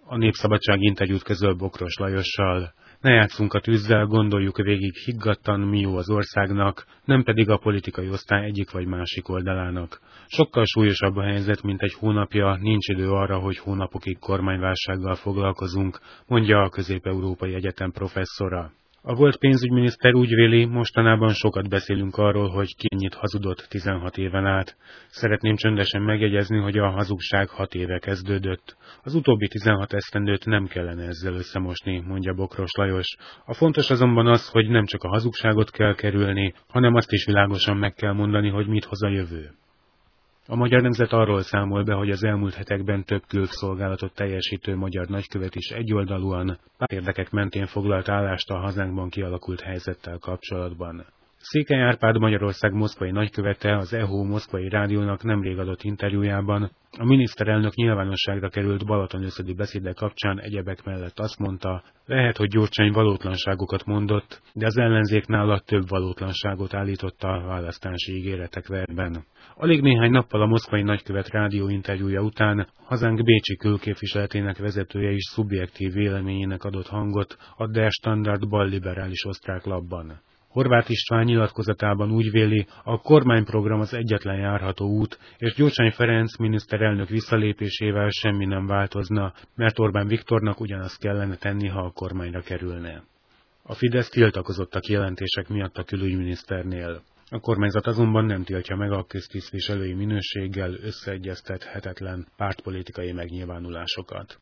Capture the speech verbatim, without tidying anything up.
A Népszabadság interjút közöl Bokros Lajossal. Ne játsszunk a tűzzel, gondoljuk végig higgadtan, mi jó az országnak, nem pedig a politikai osztály egyik vagy másik oldalának. Sokkal súlyosabb a helyzet, mint egy hónapja, nincs idő arra, hogy hónapokig kormányválsággal foglalkozunk, mondja a Közép-Európai Egyetem professzora. A volt pénzügyminiszter úgy véli, mostanában sokat beszélünk arról, hogy ki ennyit hazudott tizenhat éven át. Szeretném csöndesen megjegyezni, hogy a hazugság hat éve kezdődött. Az utóbbi tizenhat esztendőt nem kellene ezzel összemosni, mondja Bokros Lajos. A fontos azonban az, hogy nem csak a hazugságot kell kerülni, hanem azt is világosan meg kell mondani, hogy mit hoz a jövő. A Magyar Nemzet arról számol be, hogy az elmúlt hetekben több külszolgálatot teljesítő magyar nagykövet is egyoldalúan pártérdekek mentén foglalt állást a hazánkban kialakult helyzettel kapcsolatban. Székely Árpád, Magyarország moszkvai nagykövete az e há moszkvai rádiónak nemrég adott interjújában a miniszterelnök nyilvánosságra került balatonőszödi beszéde kapcsán egyebek mellett azt mondta, lehet, hogy Gyurcsány valótlanságokat mondott, de az ellenzék nála több valótlanságot állította a választási ígéretek verben. Alig néhány nappal a moszkvai nagykövet rádió interjúja után hazánk bécsi külképviseletének vezetője is szubjektív véleményének adott hangot a Der Standard balliberális osztrák lapban. Horváth István nyilatkozatában úgy véli, a kormányprogram az egyetlen járható út, és Gyurcsány Ferenc miniszterelnök visszalépésével semmi nem változna, mert Orbán Viktornak ugyanazt kellene tenni, ha a kormányra kerülne. A Fidesz tiltakozott a kijelentések miatt a külügyminiszternél. A kormányzat azonban nem tiltja meg a köztisztviselői minőséggel összeegyeztethetetlen pártpolitikai megnyilvánulásokat.